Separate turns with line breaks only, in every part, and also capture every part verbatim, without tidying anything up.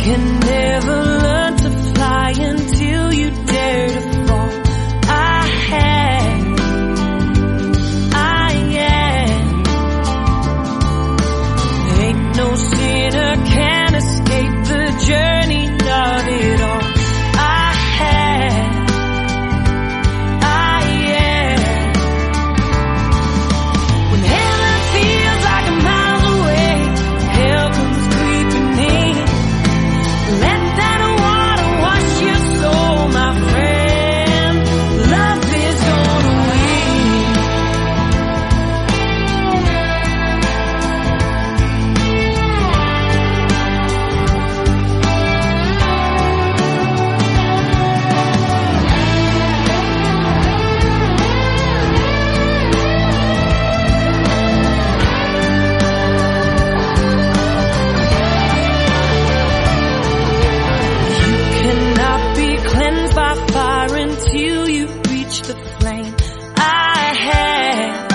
can never learn to fly until you dare to fall. I had, I am. Ain't no sinner can escape the journey of it all. I had, I am. When heaven feels like a mile away, hell comes creeping in. Let that water wash your soul, my friend. Love is gonna win. Cannot be cleansed by fire until you reach the flame. I had,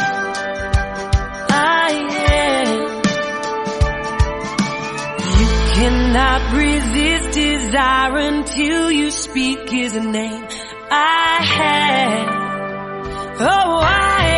I am. You cannot resist desire until you speak his name. I had, oh I